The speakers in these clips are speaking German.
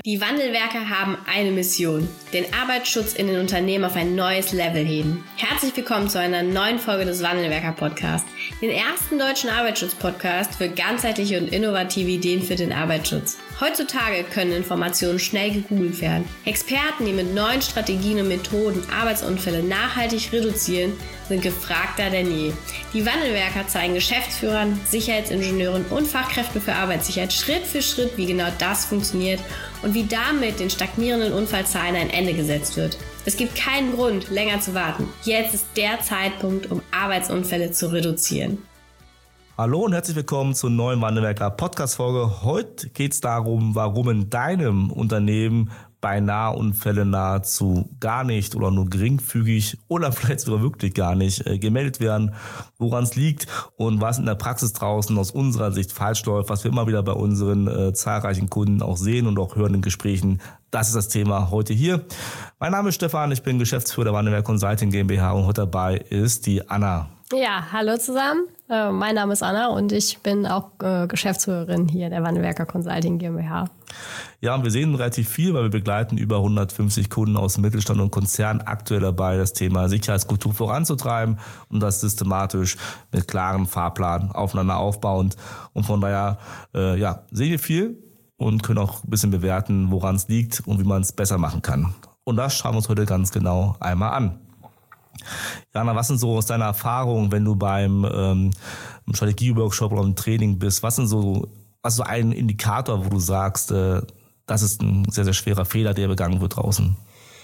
Die Wandelwerker haben eine Mission: den Arbeitsschutz in den Unternehmen auf ein neues Level heben. Herzlich willkommen zu einer neuen Folge des Wandelwerker-Podcasts, den ersten deutschen Arbeitsschutz-Podcast für ganzheitliche und innovative Ideen für den Arbeitsschutz. Heutzutage können Informationen schnell gegoogelt werden. Experten, die mit neuen Strategien und Methoden Arbeitsunfälle nachhaltig reduzieren, sind gefragter denn je. Die Wandelwerker zeigen Geschäftsführern, Sicherheitsingenieuren und Fachkräften für Arbeitssicherheit Schritt für Schritt, wie genau das funktioniert und wie damit den stagnierenden Unfallzahlen ein Ende gesetzt wird. Es gibt keinen Grund, länger zu warten. Jetzt ist der Zeitpunkt, um Arbeitsunfälle zu reduzieren. Hallo und herzlich willkommen zur neuen Wandelwerker Podcast-Folge. Heute geht es darum, warum in deinem Unternehmen beinahe Unfälle nahezu gar nicht oder nur geringfügig oder vielleicht sogar wirklich gar nicht gemeldet werden, woran es liegt und was in der Praxis draußen aus unserer Sicht falsch läuft, was wir immer wieder bei unseren zahlreichen Kunden auch sehen und auch hören in Gesprächen. Das ist das Thema heute hier. Mein Name ist Stefan, ich bin Geschäftsführer der Wandelwerker Consulting GmbH und heute dabei ist die Anna. Ja, hallo zusammen. Mein Name ist Anna und ich bin auch Geschäftsführerin hier der Wandelwerker Consulting GmbH. Ja, und wir sehen relativ viel, weil wir begleiten über 150 Kunden aus dem Mittelstand und Konzern aktuell dabei, das Thema Sicherheitskultur voranzutreiben und das systematisch mit klaren Fahrplan aufeinander aufbauend. Und von daher sehen wir viel und können auch ein bisschen bewerten, woran es liegt und wie man es besser machen kann. Und das schauen wir uns heute ganz genau einmal an. Jana, was sind so aus deiner Erfahrung, wenn du beim Strategie-Workshop oder im Training bist, was ist so ein Indikator, wo du sagst, das ist ein sehr, sehr schwerer Fehler, der begangen wird draußen?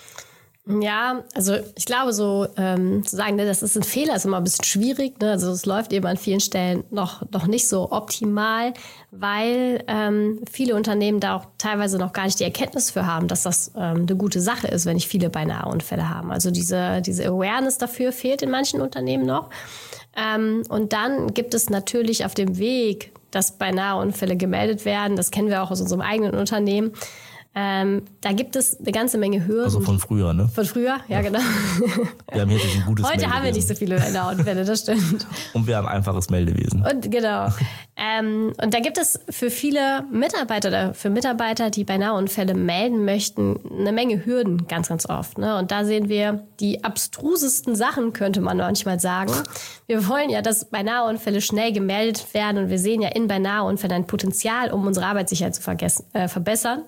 Ja, also ich glaube so zu sagen, das ist ein Fehler, ist immer ein bisschen schwierig. Ne? Also es läuft eben an vielen Stellen noch nicht so optimal, weil viele Unternehmen da auch teilweise noch gar nicht die Erkenntnis für haben, dass das eine gute Sache ist, wenn nicht viele Beinahe-Unfälle haben. Also diese Awareness dafür fehlt in manchen Unternehmen noch. Und dann gibt es natürlich auf dem Weg, dass Beinahe-Unfälle gemeldet werden. Das kennen wir auch aus unserem eigenen Unternehmen. Da gibt es eine ganze Menge Hürden. Also von früher, ne? Von früher, ja genau. Wir haben hier ein gutes Heute Meldewesen. haben wir nicht so viele Beinahe-Unfälle, das stimmt. Und wir haben einfaches Meldewesen. Und genau. Und da gibt es für viele Mitarbeiter oder für Mitarbeiter, die Beinahe-Unfälle melden möchten, eine Menge Hürden ganz, ganz oft. Ne? Und da sehen wir die abstrusesten Sachen, könnte man manchmal sagen. Wir wollen ja, dass Beinahe-Unfälle schnell gemeldet werden und wir sehen ja in Beinahe-Unfällen ein Potenzial, um unsere Arbeitssicherheit zu verbessern.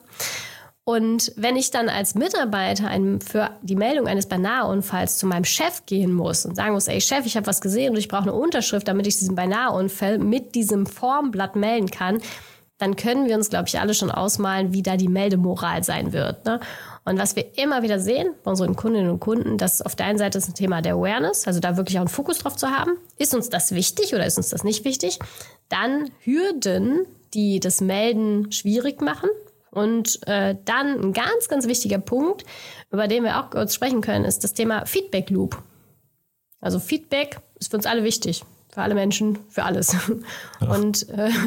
Und wenn ich dann als Mitarbeiter für die Meldung eines Beinahe-Unfalls zu meinem Chef gehen muss und sagen muss, ey Chef, ich habe was gesehen und ich brauche eine Unterschrift, damit ich diesen Beinahe-Unfall mit diesem Formblatt melden kann, dann können wir uns, glaube ich, alle schon ausmalen, wie da die Meldemoral sein wird. Ne? Und was wir immer wieder sehen bei unseren Kundinnen und Kunden, dass auf der einen Seite ist ein Thema der Awareness, also da wirklich auch einen Fokus drauf zu haben. Ist uns das wichtig oder ist uns das nicht wichtig? Dann Hürden, die das Melden schwierig machen. Und dann ein ganz, ganz wichtiger Punkt, über den wir auch kurz sprechen können, ist das Thema Feedback Loop. Also Feedback ist für uns alle wichtig, für alle Menschen, für alles. Ja. Und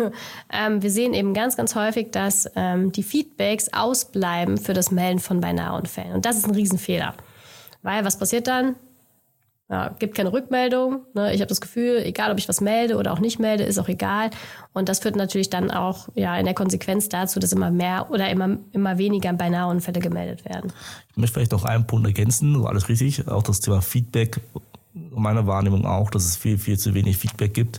wir sehen eben ganz, ganz häufig, dass die Feedbacks ausbleiben für das Melden von Beinahe-Unfällen. Und das ist ein Riesenfehler. Weil was passiert dann? Ja, gibt keine Rückmeldung. Ne? Ich habe das Gefühl, egal ob ich was melde oder auch nicht melde, ist auch egal. Und das führt natürlich dann auch in der Konsequenz dazu, dass immer mehr oder immer weniger Beinahe-Unfälle gemeldet werden. Ich möchte vielleicht noch einen Punkt ergänzen, so alles richtig. Auch das Thema Feedback, meine Wahrnehmung auch, dass es viel, viel zu wenig Feedback gibt.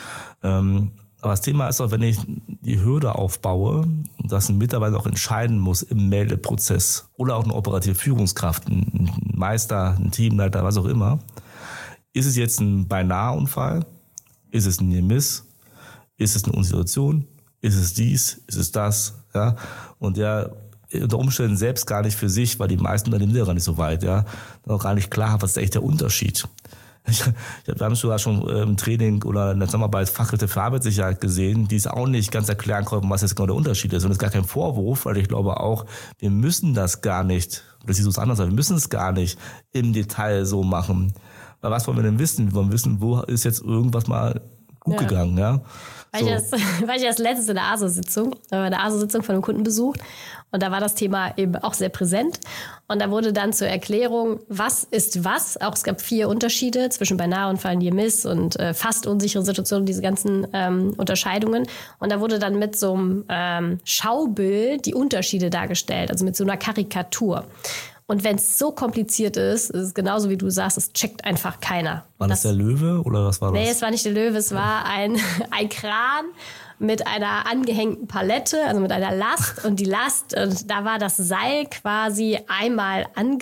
Aber das Thema ist auch, wenn ich die Hürde aufbaue, dass ein Mitarbeiter auch entscheiden muss im Meldeprozess oder auch eine operative Führungskraft, ein Meister, ein Teamleiter, was auch immer. Ist es jetzt ein Beinahe-Unfall? Ist es ein Near-Miss? Ist es eine Unsituation? Ist es dies? Ist es das? Ja? Und der unter Umständen selbst gar nicht für sich, weil die meisten Unternehmen sind ja gar nicht so weit, ja, noch gar nicht klar, was ist echt der Unterschied. Wir haben sogar schon im Training oder in der Zusammenarbeit Fachkräfte für Arbeitssicherheit gesehen, die es auch nicht ganz erklären konnten, was jetzt genau der Unterschied ist. Und das ist gar kein Vorwurf, weil ich glaube auch, wir müssen das gar nicht, das siehst du es anders, wir müssen es gar nicht im Detail so machen. Weil was wollen wir denn wissen? Wir wollen wissen, wo ist jetzt irgendwas mal gut gegangen, ja. War ich erst letztens in der ASO-Sitzung, eine ASO-Sitzung von einem Kunden besucht und da war das Thema eben auch sehr präsent und da wurde dann zur Erklärung, was ist was, auch es gab 4 Unterschiede zwischen beinahe und Fall Near Miss und fast unsichere Situationen, diese ganzen Unterscheidungen und da wurde dann mit so einem Schaubild die Unterschiede dargestellt, also mit so einer Karikatur. Und wenn es so kompliziert ist es genauso wie du sagst, es checkt einfach keiner. War das der Löwe oder was war das? Nee, es war nicht der Löwe, es war ein Kran mit einer angehängten Palette, also mit einer Last. Und die Last, da war das Seil quasi einmal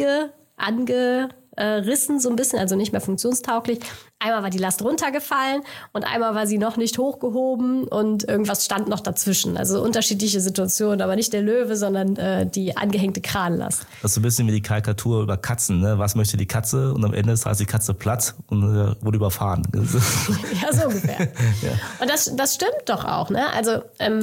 angerissen so ein bisschen, also nicht mehr funktionstauglich. Einmal war die Last runtergefallen und einmal war sie noch nicht hochgehoben und irgendwas stand noch dazwischen. Also unterschiedliche Situationen, aber nicht der Löwe, sondern die angehängte Kranlast. Das ist so ein bisschen wie die Karikatur über Katzen. Ne? Was möchte die Katze? Und am Ende ist die Katze platt und wurde überfahren. Ja, so ungefähr. Ja. Und das stimmt doch auch. Ne? Also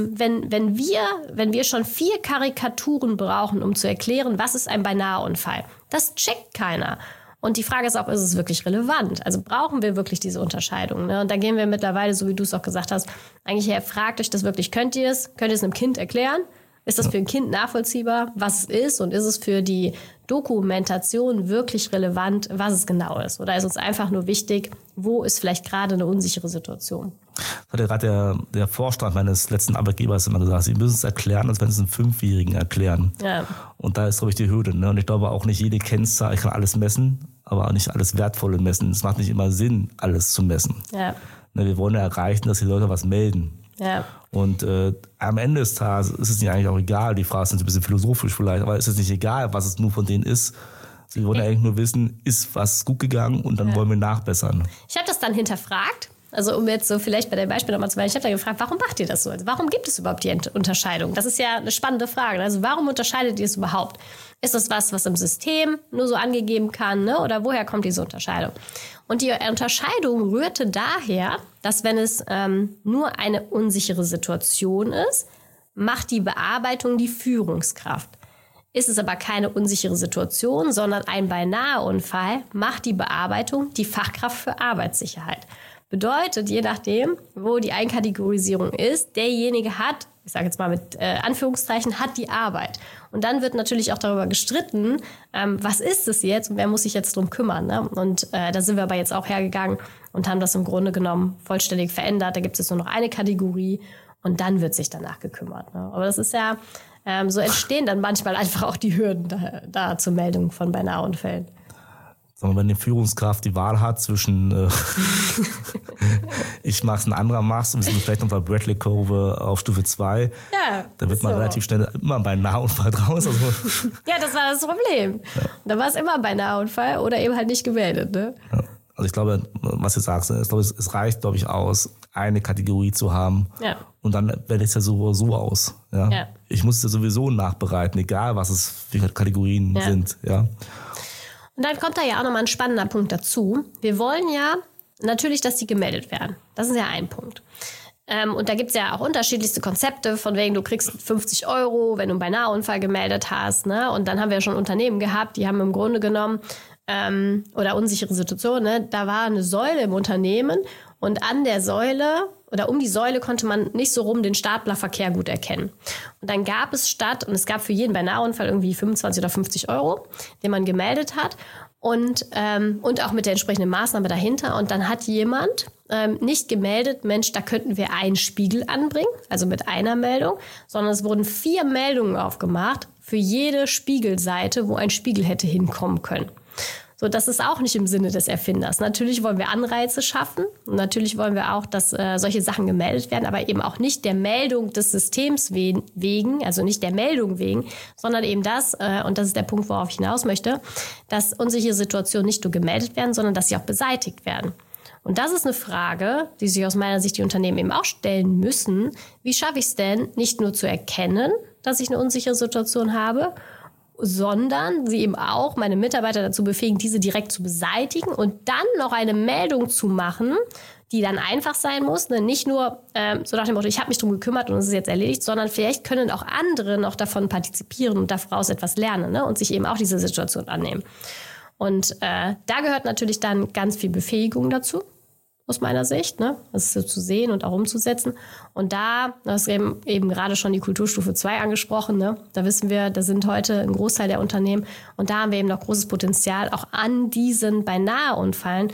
wenn wir schon 4 Karikaturen brauchen, um zu erklären, was ist ein Beinahe-Unfall, das checkt keiner. Und die Frage ist auch, ist es wirklich relevant? Also brauchen wir wirklich diese Unterscheidung? Ne? Und da gehen wir mittlerweile, so wie du es auch gesagt hast, eigentlich her, fragt euch das wirklich, könnt ihr es einem Kind erklären? Ist das für ein Kind nachvollziehbar, was es ist? Und ist es für die Dokumentation wirklich relevant, was es genau ist? Oder ist uns einfach nur wichtig, wo ist vielleicht gerade eine unsichere Situation? Das hat ja gerade der Vorstand meines letzten Arbeitgebers immer gesagt, sie müssen es erklären, als wenn sie es einem 5-Jährigen erklären. Ja. Und da ist, glaube ich, die Hürde. Ne? Und ich glaube auch nicht jede Kennzahl, ich kann alles messen, aber auch nicht alles Wertvolle messen. Es macht nicht immer Sinn, alles zu messen. Ja. Ne, wir wollen ja erreichen, dass die Leute was melden. Ja. Und am Ende des Tages ist es nicht eigentlich auch egal, die Frage ist ein bisschen philosophisch vielleicht, aber ist es nicht egal, was es nur von denen ist. Sie wollen ja eigentlich nur wissen, ist was gut gegangen und dann wollen wir nachbessern. Ich habe das dann hinterfragt. Also um jetzt so vielleicht bei dem Beispiel nochmal zu bleiben, ich habe da gefragt, warum macht ihr das so? Also warum gibt es überhaupt die Unterscheidung? Das ist ja eine spannende Frage. Also warum unterscheidet ihr es überhaupt? Ist das was im System nur so angegeben kann? Ne? Oder woher kommt diese Unterscheidung? Und die Unterscheidung rührte daher, dass wenn es nur eine unsichere Situation ist, macht die Bearbeitung die Führungskraft. Ist es aber keine unsichere Situation, sondern ein Beinahe-Unfall, macht die Bearbeitung die Fachkraft für Arbeitssicherheit. Bedeutet, je nachdem, wo die Einkategorisierung ist, derjenige hat, ich sage jetzt mal mit Anführungszeichen, hat die Arbeit. Und dann wird natürlich auch darüber gestritten, was ist es jetzt und wer muss sich jetzt drum kümmern. Ne? Und da sind wir aber jetzt auch hergegangen und haben das im Grunde genommen vollständig verändert. Da gibt es jetzt nur noch eine Kategorie und dann wird sich danach gekümmert. Ne? Aber das ist ja, so entstehen dann manchmal einfach auch die Hürden da zur Meldung von Beinahe-Unfällen. Wenn die Führungskraft die Wahl hat zwischen ich mach's, ein anderer mach's, wir sind vielleicht noch bei Bradley-Kurve auf Stufe 2, dann wird man relativ schnell immer bei Beinahe-Unfall draus. Also ja, das war das Problem. Ja. Da war es immer Beinahe-Unfall oder eben halt nicht gemeldet. Ne? Ja. Also ich glaube, was du sagst, es reicht, glaube ich, aus, eine Kategorie zu haben und dann wählt es ja so aus. Ja? Ja. Ich muss es ja sowieso nachbereiten, egal was es für Kategorien sind. Ja. Und dann kommt da ja auch nochmal ein spannender Punkt dazu. Wir wollen ja natürlich, dass die gemeldet werden. Das ist ja ein Punkt. Und da gibt es ja auch unterschiedlichste Konzepte, von wegen du kriegst 50 €, wenn du einen Beinahe-Unfall gemeldet hast. Ne? Und dann haben wir ja schon Unternehmen gehabt, die haben im Grunde genommen, oder unsichere Situationen, ne? Da war eine Säule im Unternehmen und an der Säule oder um die Säule konnte man nicht so rum den Staplerverkehr gut erkennen. Und dann gab es es gab für jeden Beinahe-Unfall irgendwie 25 oder 50 €, den man gemeldet hat und auch mit der entsprechenden Maßnahme dahinter. Und dann hat jemand nicht gemeldet, Mensch, da könnten wir einen Spiegel anbringen, also mit einer Meldung, sondern es wurden 4 Meldungen aufgemacht für jede Spiegelseite, wo ein Spiegel hätte hinkommen können. So, das ist auch nicht im Sinne des Erfinders. Natürlich wollen wir Anreize schaffen und natürlich wollen wir auch, dass solche Sachen gemeldet werden, aber eben auch nicht der Meldung des Systems wegen, also nicht der Meldung wegen, sondern eben das, und das ist der Punkt, worauf ich hinaus möchte, dass unsichere Situationen nicht nur gemeldet werden, sondern dass sie auch beseitigt werden. Und das ist eine Frage, die sich aus meiner Sicht die Unternehmen eben auch stellen müssen. Wie schaffe ich es denn, nicht nur zu erkennen, dass ich eine unsichere Situation habe, sondern sie eben auch meine Mitarbeiter dazu befähigen, diese direkt zu beseitigen und dann noch eine Meldung zu machen, die dann einfach sein muss. Ne? Nicht nur so nach dem Motto, ich habe mich drum gekümmert und es ist jetzt erledigt, sondern vielleicht können auch andere noch davon partizipieren und daraus etwas lernen, ne? Und sich eben auch diese Situation annehmen. Und da gehört natürlich dann ganz viel Befähigung dazu. aus meiner Sicht, ne? Das ist so zu sehen und auch umzusetzen. Und da, du hast eben gerade schon die Kulturstufe 2 angesprochen, ne? Da wissen wir, da sind heute ein Großteil der Unternehmen und da haben wir eben noch großes Potenzial, auch an diesen Beinahe-Unfällen,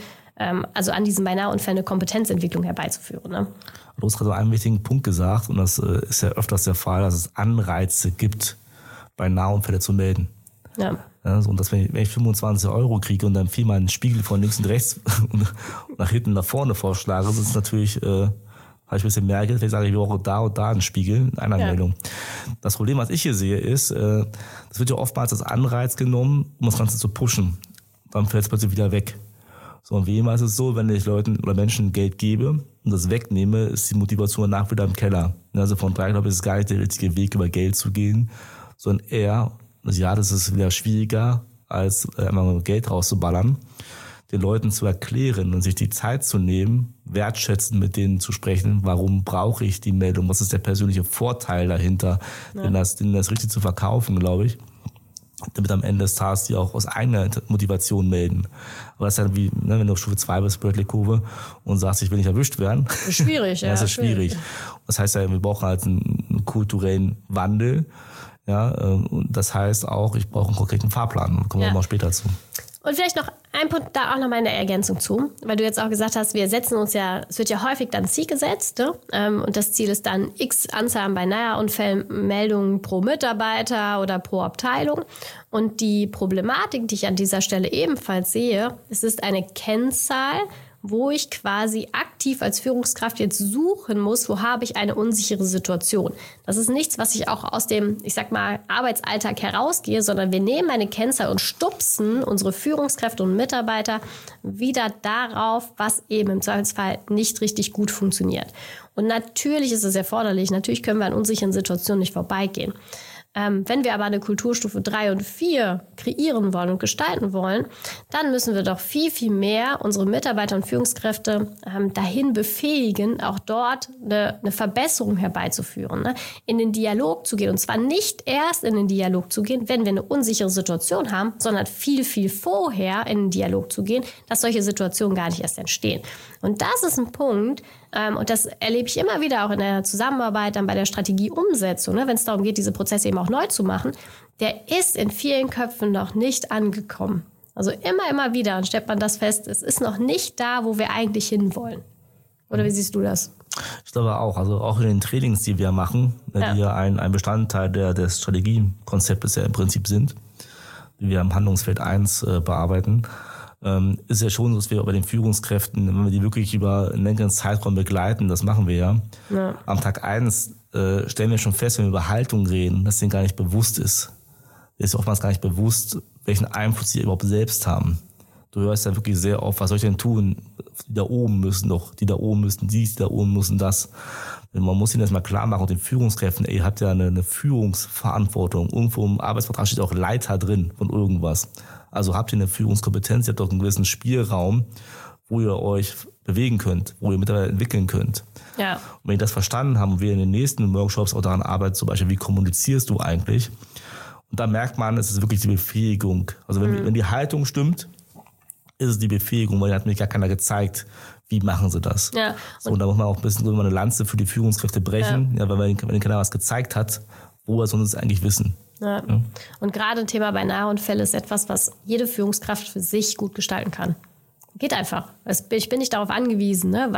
eine Kompetenzentwicklung herbeizuführen. Ne? Du hast gerade einen wichtigen Punkt gesagt und das ist ja öfters der Fall, dass es Anreize gibt, Beinahe-Unfälle zu melden. Ja. Ja, so, und dass wenn ich 25 € kriege und dann viermal einen Spiegel von links und rechts und nach hinten und nach vorne vorschlage, das ist natürlich, habe ich ein bisschen mehr Geld, vielleicht sage ich, ich brauche da und da einen Spiegel in einer Meldung. Das Problem, was ich hier sehe, ist, das wird ja oftmals als Anreiz genommen, um das Ganze zu pushen. Dann fällt es plötzlich wieder weg. So, und wie immer ist es so, wenn ich Leuten oder Menschen Geld gebe und das wegnehme, ist die Motivation danach wieder im Keller. Also von daher glaube ich, ist es gar nicht der richtige Weg, über Geld zu gehen, sondern eher, ja, das ist wieder schwieriger, als einmal Geld rauszuballern, den Leuten zu erklären und sich die Zeit zu nehmen, wertschätzend mit denen zu sprechen, warum brauche ich die Meldung, was ist der persönliche Vorteil dahinter, denen das richtig zu verkaufen, glaube ich, damit am Ende des Tages die auch aus eigener Motivation melden. Aber das ist ja wie, ne, wenn du auf Stufe 2 bist, Bradley-Kurve, und sagst, ich will nicht erwischt werden. Schwierig, ja. Das ist schwierig. Das heißt ja, wir brauchen halt einen kulturellen Wandel. Ja, und das heißt auch, ich brauche einen konkreten Fahrplan. Da kommen wir mal später zu. Und vielleicht noch ein Punkt, da auch noch mal eine Ergänzung zu, weil du jetzt auch gesagt hast, wir setzen uns ja, es wird ja häufig dann Ziel gesetzt, ne? Und das Ziel ist dann x Anzahl an Beinahe-Unfällen, Meldungen pro Mitarbeiter oder pro Abteilung. Und die Problematik, die ich an dieser Stelle ebenfalls sehe, es ist eine Kennzahl, wo ich quasi aktiv als Führungskraft jetzt suchen muss, wo habe ich eine unsichere Situation. Das ist nichts, was ich auch aus dem, ich sag mal, Arbeitsalltag herausgehe, sondern wir nehmen eine Kennzahl und stupsen unsere Führungskräfte und Mitarbeiter wieder darauf, was eben im Zweifelsfall nicht richtig gut funktioniert. Und natürlich ist es erforderlich, natürlich können wir an unsicheren Situationen nicht vorbeigehen. Wenn wir aber eine Kulturstufe 3 und 4 kreieren wollen und gestalten wollen, dann müssen wir doch viel, viel mehr unsere Mitarbeiter und Führungskräfte dahin befähigen, auch dort eine Verbesserung herbeizuführen, ne? In den Dialog zu gehen. Und zwar nicht erst in den Dialog zu gehen, wenn wir eine unsichere Situation haben, sondern viel, viel vorher in den Dialog zu gehen, dass solche Situationen gar nicht erst entstehen. Und das ist ein Punkt, und das erlebe ich immer wieder auch in der Zusammenarbeit, dann bei der Strategieumsetzung, ne, wenn es darum geht, diese Prozesse eben auch neu zu machen, der ist in vielen Köpfen noch nicht angekommen. Also immer wieder, und stellt man das fest, es ist noch nicht da, wo wir eigentlich hinwollen. Oder wie siehst du das? Ich glaube auch, also auch in den Trainings, die wir machen, die ja ein Bestandteil des Strategiekonzeptes ja im Prinzip sind, die wir im Handlungsfeld 1 bearbeiten, ist ja schon so, dass wir bei den Führungskräften, wenn wir die wirklich über einen längeren Zeitraum begleiten, das machen wir ja. Am Tag 1 stellen wir schon fest, wenn wir über Haltung reden, dass denen gar nicht bewusst ist. Es ist oftmals gar nicht bewusst, welchen Einfluss sie überhaupt selbst haben. Du hörst ja wirklich sehr oft, was soll ich denn tun? Die da oben müssen doch, die da oben müssen dies, die da oben müssen das. Man muss ihnen das mal klar machen und den Führungskräften, ihr habt ja eine Führungsverantwortung. Irgendwo im Arbeitsvertrag steht auch Leiter drin von irgendwas. Also habt ihr eine Führungskompetenz, ihr habt doch einen gewissen Spielraum, wo ihr euch bewegen könnt, wo ihr Mitarbeiter entwickeln könnt. Ja. Und wenn ihr das verstanden haben und wir in den nächsten Workshops auch daran arbeiten, zum Beispiel, wie kommunizierst du eigentlich? Und da merkt man, es ist wirklich die Befähigung. Also wenn die Haltung stimmt, ist es die Befähigung, weil da hat mir gar keiner gezeigt, wie machen sie das. Ja. So, und da muss man auch ein bisschen eine Lanze für die Führungskräfte brechen, weil wenn keiner was gezeigt hat, woher sollen sie es eigentlich wissen. Ja. Ja. Und gerade ein Thema Beinahe-Unfälle ist etwas, was jede Führungskraft für sich gut gestalten kann. Geht einfach. Ich bin nicht darauf angewiesen, ne,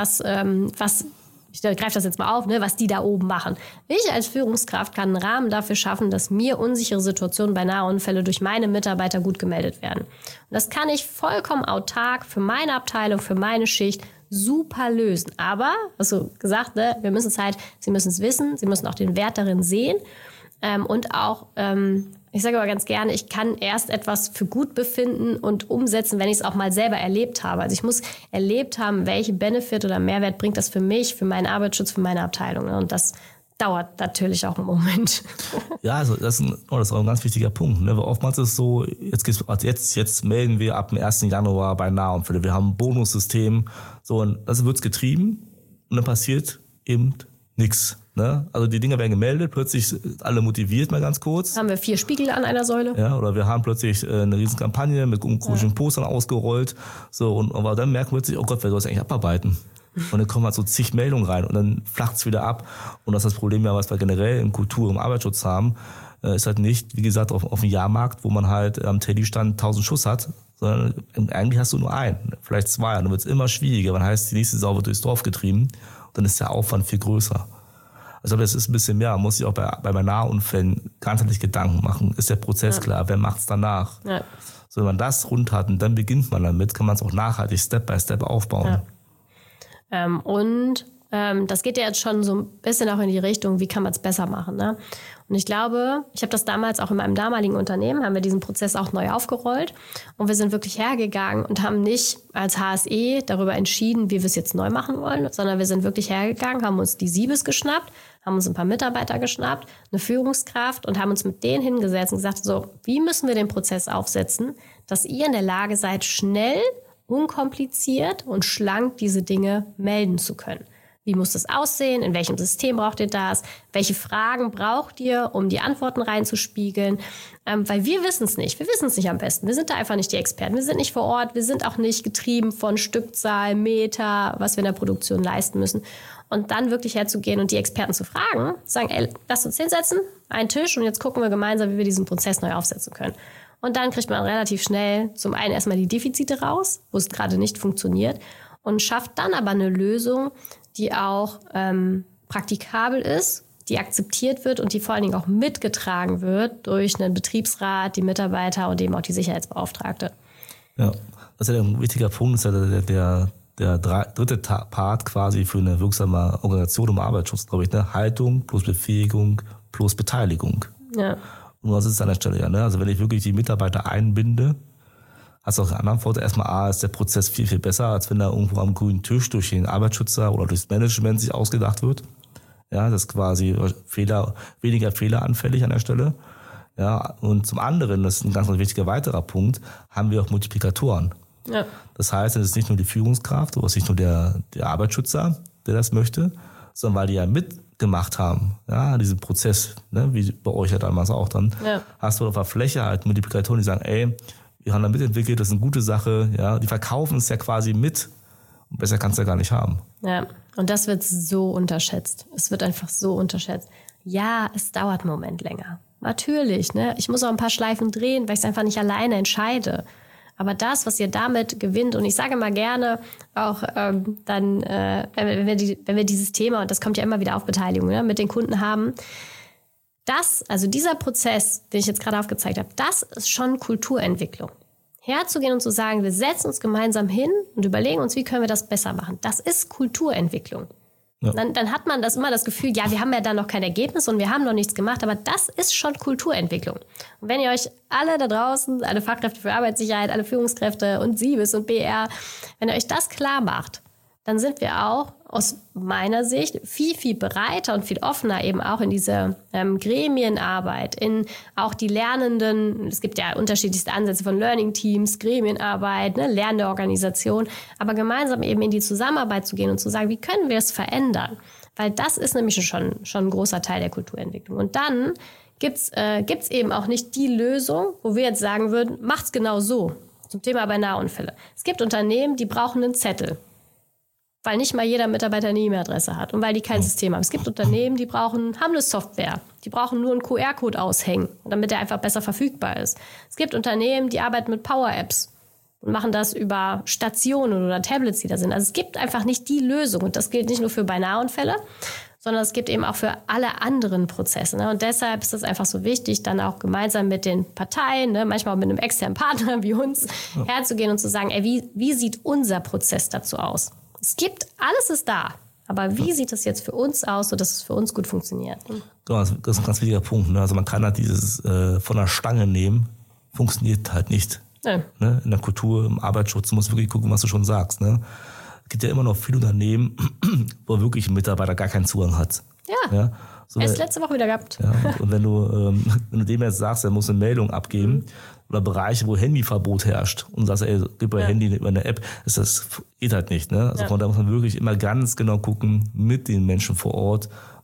ich greife das jetzt mal auf, ne, was die da oben machen. Ich als Führungskraft kann einen Rahmen dafür schaffen, dass mir unsichere Situationen, Beinahe-Unfälle durch meine Mitarbeiter gut gemeldet werden. Und das kann ich vollkommen autark für meine Abteilung, für meine Schicht super lösen. Aber, also gesagt, ne, sie müssen es wissen, sie müssen auch den Wert darin sehen. Und auch, ich sage aber ganz gerne, ich kann erst etwas für gut befinden und umsetzen, wenn ich es auch mal selber erlebt habe. Also ich muss erlebt haben, welche Benefit oder Mehrwert bringt das für mich, für meinen Arbeitsschutz, für meine Abteilung. Und das dauert natürlich auch einen Moment. Ja, also das ist auch ein ganz wichtiger Punkt. Ne? Weil oftmals ist es so, jetzt melden wir ab dem 1. Januar Beinahe-Unfälle. Wir haben ein Bonussystem, so, und das wird's getrieben und dann passiert eben nichts. Ne? Also die Dinger werden gemeldet, plötzlich sind alle motiviert mal ganz kurz. Haben wir 4 Spiegel an einer Säule. Ja, oder wir haben plötzlich eine riesen Kampagne mit komischen Postern ausgerollt. So, aber dann merken wir plötzlich, oh Gott, wer soll das eigentlich abarbeiten? Und dann kommen halt so zig Meldungen rein und dann flacht's wieder ab. Und das ist das Problem ja, was wir generell in Kultur und Arbeitsschutz haben, ist halt nicht, wie gesagt, auf dem Jahrmarkt, wo man halt am Teddystand 1000 Schuss hat, sondern eigentlich hast du nur einen, vielleicht 2. Und dann wird's immer schwieriger. Man heißt, die nächste Sau wird durchs Dorf getrieben. Und dann ist der Aufwand viel größer. Also das ist ein bisschen mehr. Man muss sich auch bei Nahunfällen ganzheitlich Gedanken machen. Ist der Prozess klar? Wer macht's danach? Ja. So, wenn man das rund hat und dann beginnt man damit, kann man es auch nachhaltig Step by Step aufbauen. Ja. Das geht ja jetzt schon so ein bisschen auch in die Richtung, wie kann man es besser machen. Ne? Und ich glaube, ich habe das damals auch in meinem damaligen Unternehmen, haben wir diesen Prozess auch neu aufgerollt. Und wir sind wirklich hergegangen und haben nicht als HSE darüber entschieden, wie wir es jetzt neu machen wollen, sondern wir sind wirklich hergegangen, haben uns die Siebes geschnappt, haben uns ein paar Mitarbeiter geschnappt, eine Führungskraft und haben uns mit denen hingesetzt und gesagt, so, wie müssen wir den Prozess aufsetzen, dass ihr in der Lage seid, schnell, unkompliziert und schlank diese Dinge melden zu können. Wie muss das aussehen? In welchem System braucht ihr das? Welche Fragen braucht ihr, um die Antworten reinzuspiegeln? Weil wir wissen es nicht. Wir wissen es nicht am besten. Wir sind da einfach nicht die Experten. Wir sind nicht vor Ort. Wir sind auch nicht getrieben von Stückzahl, Meter, was wir in der Produktion leisten müssen. Und dann wirklich herzugehen und die Experten zu fragen, sagen, ey, lasst uns hinsetzen, einen Tisch und jetzt gucken wir gemeinsam, wie wir diesen Prozess neu aufsetzen können. Und dann kriegt man relativ schnell zum einen erstmal die Defizite raus, wo es gerade nicht funktioniert und schafft dann aber eine Lösung, die auch praktikabel ist, die akzeptiert wird und die vor allen Dingen auch mitgetragen wird durch einen Betriebsrat, die Mitarbeiter und eben auch die Sicherheitsbeauftragte. Ja, das ist ja ein wichtiger Punkt, das ist ja der dritte Part quasi für eine wirksame Organisation im Arbeitsschutz, glaube ich, ne? Haltung plus Befähigung plus Beteiligung. Ja. Und das ist an der Stelle ja, ne? Also wenn ich wirklich die Mitarbeiter einbinde, hast du auch einen anderen Vorteil. Erstmal ist der Prozess viel, viel besser, als wenn da irgendwo am grünen Tisch durch den Arbeitsschützer oder durchs Management sich ausgedacht wird. Ja, das ist quasi weniger fehleranfällig an der Stelle. Ja, und zum anderen, das ist ein ganz wichtiger weiterer Punkt, haben wir auch Multiplikatoren. Ja. Das heißt, es ist nicht nur die Führungskraft oder es ist nicht nur der Arbeitsschützer, der das möchte, sondern weil die ja mitgemacht haben, ja, diesen Prozess, ne, wie bei euch ja damals auch dann, hast du auf der Fläche halt Multiplikatoren, die sagen, ey, wir haben da mitentwickelt, das ist eine gute Sache, ja, die verkaufen es ja quasi mit und besser kannst du ja gar nicht haben. Ja, und das wird so unterschätzt. Es wird einfach so unterschätzt. Ja, es dauert einen Moment länger. Natürlich, ne? Ich muss auch ein paar Schleifen drehen, weil ich es einfach nicht alleine entscheide. Aber das, was ihr damit gewinnt, und ich sage mal gerne auch wenn wir dieses Thema, und das kommt ja immer wieder auf Beteiligung, ne, mit den Kunden haben, also dieser Prozess, den ich jetzt gerade aufgezeigt habe, das ist schon Kulturentwicklung. Herzugehen und zu sagen, wir setzen uns gemeinsam hin und überlegen uns, wie können wir das besser machen. Das ist Kulturentwicklung. Ja. Dann hat man immer das Gefühl, ja, wir haben ja da noch kein Ergebnis und wir haben noch nichts gemacht, aber das ist schon Kulturentwicklung. Und wenn ihr euch alle da draußen, alle Fachkräfte für Arbeitssicherheit, alle Führungskräfte und Siebes und BR, wenn ihr euch das klar macht, dann sind wir auch aus meiner Sicht viel, viel bereiter und viel offener eben auch in diese Gremienarbeit, in auch die Lernenden. Es gibt ja unterschiedlichste Ansätze von Learning Teams, Gremienarbeit, ne, lernende Organisation, aber gemeinsam eben in die Zusammenarbeit zu gehen und zu sagen, wie können wir es verändern? Weil das ist nämlich schon ein großer Teil der Kulturentwicklung. Und dann gibt's eben auch nicht die Lösung, wo wir jetzt sagen würden, macht's genau so. Zum Thema bei Nahunfälle. Es gibt Unternehmen, die brauchen einen Zettel, weil nicht mal jeder Mitarbeiter eine E-Mail-Adresse hat und weil die kein System haben. Es gibt Unternehmen, die haben eine Software. Die brauchen nur einen QR-Code aushängen, damit der einfach besser verfügbar ist. Es gibt Unternehmen, die arbeiten mit Power-Apps und machen das über Stationen oder Tablets, die da sind. Also es gibt einfach nicht die Lösung. Und das gilt nicht nur für Nahunfälle, sondern es gibt eben auch für alle anderen Prozesse. Ne? Und deshalb ist es einfach so wichtig, dann auch gemeinsam mit den Parteien, ne, manchmal auch mit einem externen Partner wie uns, herzugehen und zu sagen, ey, wie sieht unser Prozess dazu aus? Alles ist da. Aber wie sieht das jetzt für uns aus, sodass es für uns gut funktioniert? Das ist ein ganz wichtiger Punkt. Ne? Also man kann halt dieses von der Stange nehmen, funktioniert halt nicht. Ja. Ne? In der Kultur, im Arbeitsschutz, du musst wirklich gucken, was du schon sagst. Ne? Es gibt ja immer noch viele Unternehmen, wo wirklich ein Mitarbeiter gar keinen Zugang hat. Ja. So, erst letzte Woche wieder gehabt. Ja, und wenn du dem jetzt sagst, er muss eine Meldung abgeben, oder Bereiche, wo Handyverbot herrscht und sagst, ey, gib mir Handy über eine App, geht halt nicht. Ne? Also von da muss man wirklich immer ganz genau gucken mit den Menschen vor Ort,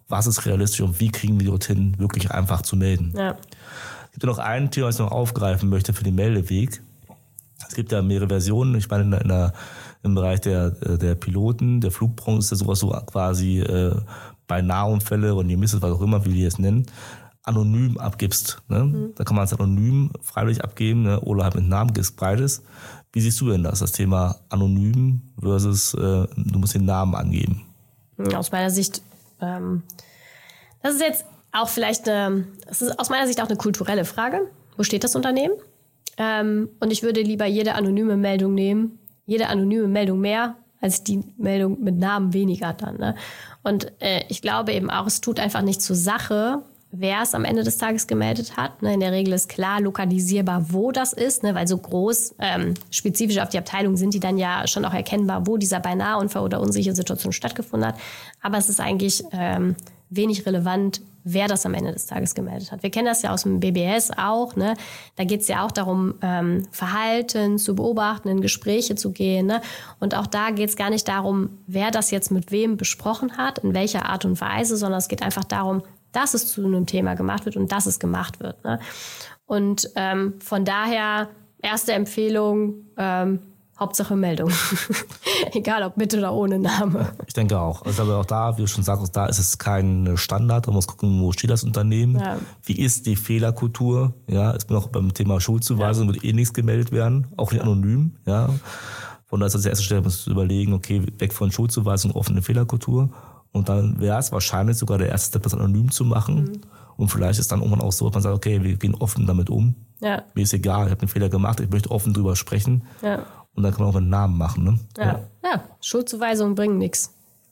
was ist realistisch und wie kriegen wir die dorthin, wirklich einfach zu melden. Ja. Es gibt ja noch ein Thema, was ich noch aufgreifen möchte für den Meldeweg. Es gibt ja mehrere Versionen. Ich meine, im Bereich der Piloten, der Flugbranche ist ja sowas so quasi bei Nahunfälle oder Near-Misses, was auch immer, wie wir es nennen, anonym abgibst. Ne? Da kann man es anonym freiwillig abgeben, ne? Oder halt mit Namen, gibst beides. Wie siehst du denn das Thema anonym versus du musst den Namen angeben? Aus meiner Sicht, das ist jetzt auch vielleicht das ist aus meiner Sicht auch eine kulturelle Frage. Wo steht das Unternehmen? Und ich würde lieber jede anonyme Meldung nehmen, jede anonyme Meldung mehr, als die Meldung mit Namen weniger dann. Ne? Und ich glaube eben auch, es tut einfach nicht zur Sache, wer es am Ende des Tages gemeldet hat. Ne? In der Regel ist klar lokalisierbar, wo das ist, ne? Weil so groß, spezifisch auf die Abteilung sind die dann ja schon auch erkennbar, wo dieser Beinaheunfall oder unsichere Situation stattgefunden hat. Aber es ist eigentlich wenig relevant, wer das am Ende des Tages gemeldet hat. Wir kennen das ja aus dem BBS auch. Ne? Da geht es ja auch darum, Verhalten zu beobachten, in Gespräche zu gehen. Ne? Und auch da geht es gar nicht darum, wer das jetzt mit wem besprochen hat, in welcher Art und Weise, sondern es geht einfach darum, dass es zu einem Thema gemacht wird und dass es gemacht wird. Ne? Und von daher, erste Empfehlung, Hauptsache Meldung. Egal ob mit oder ohne Name. Ich denke auch. Also aber auch da, wie du schon sagst, da ist es kein Standard. Man muss gucken, wo steht das Unternehmen. Ja. Wie ist die Fehlerkultur? Ja, ist mir auch beim Thema Schuldzuweisung, wird nichts gemeldet werden, auch nicht anonym. Ja. Von daher ist das die erste Stelle, muss du überlegen, okay, weg von Schuldzuweisung, offene Fehlerkultur. Und dann wäre es wahrscheinlich sogar der erste Step, das anonym zu machen. Und vielleicht ist dann irgendwann auch so, dass man sagt, okay, wir gehen offen damit um. Ja. Mir ist egal, ich habe einen Fehler gemacht, ich möchte offen drüber sprechen. Ja. Und dann kann man auch einen Namen machen. Ne? Ja, Schuldzuweisungen bringen nichts.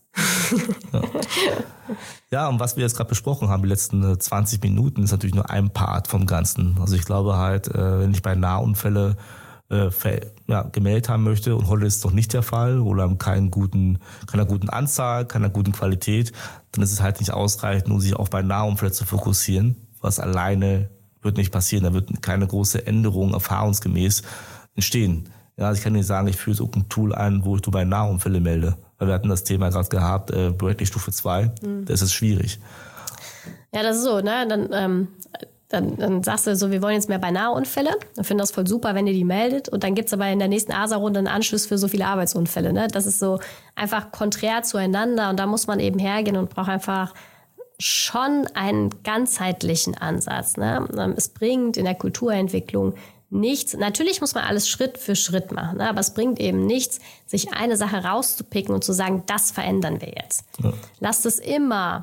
Ja, und was wir jetzt gerade besprochen haben, die letzten 20 Minuten, ist natürlich nur ein Part vom Ganzen. Also ich glaube halt, wenn ich bei Nahunfälle gemeldet haben möchte und heute ist es doch nicht der Fall oder keiner guten Anzahl, keiner guten Qualität, dann ist es halt nicht ausreichend, nur sich auch bei Nahunfällen zu fokussieren. Was alleine wird nicht passieren. Da wird keine große Änderung erfahrungsgemäß entstehen. Ja, ich kann nicht sagen, ich führe so ein Tool ein, wo ich bei Nahunfälle melde. Weil wir hatten das Thema gerade gehabt, Bradley Stufe 2. Das ist schwierig. Ja, das ist so, ne? Dann sagst du so, wir wollen jetzt mehr bei Nahunfälle. Dann finde das voll super, wenn ihr die meldet. Und dann gibt's aber in der nächsten ASA-Runde einen Anschluss für so viele Arbeitsunfälle. Ne? Das ist so einfach konträr zueinander. Und da muss man eben hergehen und braucht einfach schon einen ganzheitlichen Ansatz. Ne? Es bringt in der Kulturentwicklung nichts. Natürlich muss man alles Schritt für Schritt machen, ne? Aber es bringt eben nichts, sich eine Sache rauszupicken und zu sagen, das verändern wir jetzt. Ja. Lasst es immer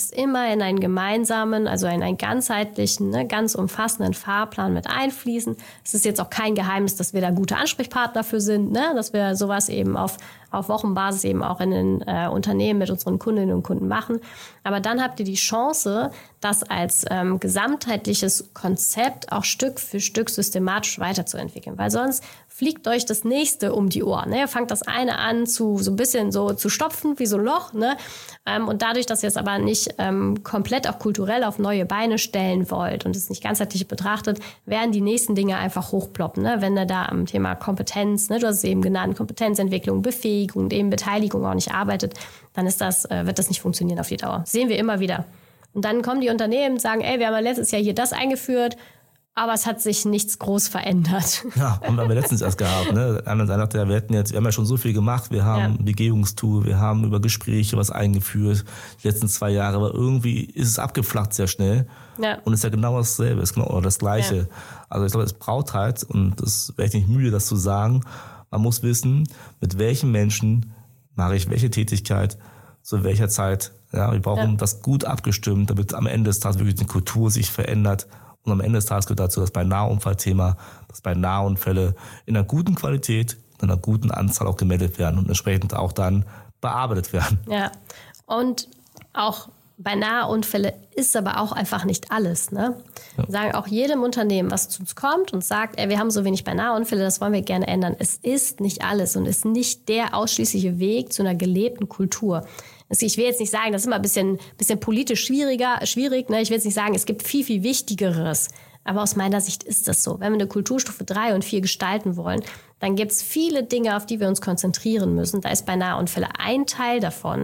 in einen gemeinsamen, also in einen ganzheitlichen, ne, ganz umfassenden Fahrplan mit einfließen. Es ist jetzt auch kein Geheimnis, dass wir da gute Ansprechpartner für sind, ne? Dass wir sowas eben auf Wochenbasis eben auch in den Unternehmen mit unseren Kundinnen und Kunden machen. Aber dann habt ihr die Chance, das als gesamtheitliches Konzept auch Stück für Stück systematisch weiterzuentwickeln. Weil sonst fliegt euch das nächste um die Ohren. Ne? Ihr fangt das eine an so ein bisschen so zu stopfen, wie so ein Loch. Ne? Und dadurch, dass ihr es aber nicht komplett auch kulturell auf neue Beine stellen wollt und es nicht ganzheitlich betrachtet, werden die nächsten Dinge einfach hochploppen. Ne? Wenn ihr da am Thema Kompetenz, ne, du hast es eben genannt, Kompetenzentwicklung, Befähigung und eben Beteiligung auch nicht arbeitet, dann wird das nicht funktionieren auf die Dauer. Das sehen wir immer wieder. Und dann kommen die Unternehmen und sagen, wir haben ja letztes Jahr hier das eingeführt, aber es hat sich nichts groß verändert. Ja, haben wir letztens erst gehabt. Ne? Einer sagte, wir haben ja schon so viel gemacht. Wir haben Begehungstool, wir haben über Gespräche was eingeführt, die letzten 2 Jahre. Aber irgendwie ist es abgeflacht sehr schnell. Ja. Und ist ja genau dasselbe, ist genau das Gleiche. Ja. Also ich glaube, es braucht halt, und das wäre ich nicht müde, das zu sagen, man muss wissen, mit welchen Menschen mache ich welche Tätigkeit, zu welcher Zeit. Ja, wir brauchen das gut abgestimmt, damit am Ende des Tages wirklich die Kultur sich verändert. Und am Ende des Tages gehört dazu, dass bei Nahunfallthema, dass bei Nahunfälle in einer guten Qualität, in einer guten Anzahl auch gemeldet werden und entsprechend auch dann bearbeitet werden. Ja, und auch bei Nahunfälle ist aber auch einfach nicht alles. Ne? Ja. Wir sagen auch jedem Unternehmen, was zu uns kommt und sagt, wir haben so wenig bei Nahunfälle, das wollen wir gerne ändern. Es ist nicht alles und ist nicht der ausschließliche Weg zu einer gelebten Kultur. Ich will jetzt nicht sagen, das ist immer ein bisschen politisch schwierig. Ne? Ich will jetzt nicht sagen, es gibt viel, viel Wichtigeres. Aber aus meiner Sicht ist das so. Wenn wir eine Kulturstufe 3 und 4 gestalten wollen, dann gibt es viele Dinge, auf die wir uns konzentrieren müssen. Da ist bei Nahunfälle ein Teil davon,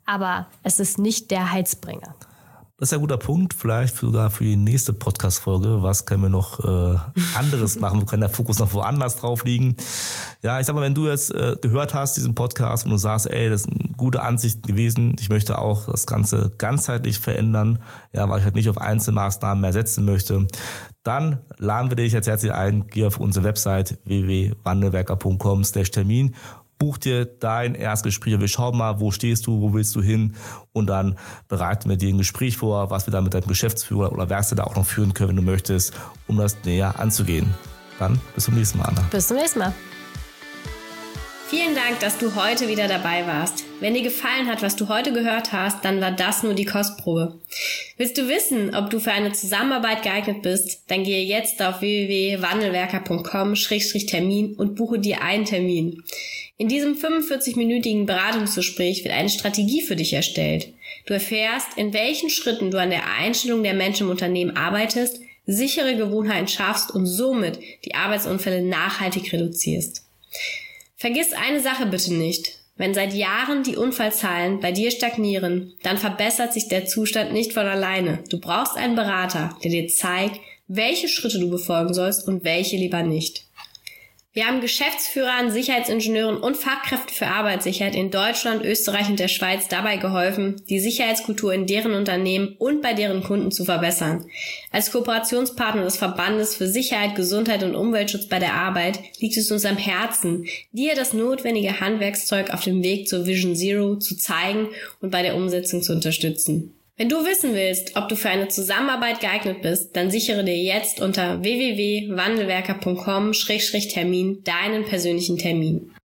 aber es ist nicht der Heilsbringer. Das ist ein guter Punkt, vielleicht sogar für die nächste Podcast-Folge. Was können wir noch anderes machen? Wo kann der Fokus noch woanders drauf liegen? Ja, ich sag mal, wenn du jetzt gehört hast, diesen Podcast, und du sagst, ey, das ist eine gute Ansicht gewesen, ich möchte auch das Ganze ganzheitlich verändern, ja, weil ich halt nicht auf Einzelmaßnahmen mehr setzen möchte, dann laden wir dich jetzt herzlich ein, geh auf unsere Website www.wandelwerker.com/Termin. Buch dir dein Erstgespräch. Wir schauen mal, wo stehst du, wo willst du hin, und dann bereiten wir dir ein Gespräch vor, was wir dann mit deinem Geschäftsführer oder Werkstätter auch noch führen können, wenn du möchtest, um das näher anzugehen. Dann bis zum nächsten Mal, Anna. Bis zum nächsten Mal. Vielen Dank, dass du heute wieder dabei warst. Wenn dir gefallen hat, was du heute gehört hast, dann war das nur die Kostprobe. Willst du wissen, ob du für eine Zusammenarbeit geeignet bist? Dann gehe jetzt auf www.wandelwerker.com/Termin und buche dir einen Termin. In diesem 45-minütigen Beratungsgespräch wird eine Strategie für dich erstellt. Du erfährst, in welchen Schritten du an der Einstellung der Menschen im Unternehmen arbeitest, sichere Gewohnheiten schaffst und somit die Arbeitsunfälle nachhaltig reduzierst. Vergiss eine Sache bitte nicht. Wenn seit Jahren die Unfallzahlen bei dir stagnieren, dann verbessert sich der Zustand nicht von alleine. Du brauchst einen Berater, der dir zeigt, welche Schritte du befolgen sollst und welche lieber nicht. Wir haben Geschäftsführern, Sicherheitsingenieuren und Fachkräften für Arbeitssicherheit in Deutschland, Österreich und der Schweiz dabei geholfen, die Sicherheitskultur in deren Unternehmen und bei deren Kunden zu verbessern. Als Kooperationspartner des Verbandes für Sicherheit, Gesundheit und Umweltschutz bei der Arbeit liegt es uns am Herzen, dir das notwendige Handwerkszeug auf dem Weg zur Vision Zero zu zeigen und bei der Umsetzung zu unterstützen. Wenn du wissen willst, ob du für eine Zusammenarbeit geeignet bist, dann sichere dir jetzt unter www.wandelwerker.com/Termin deinen persönlichen Termin.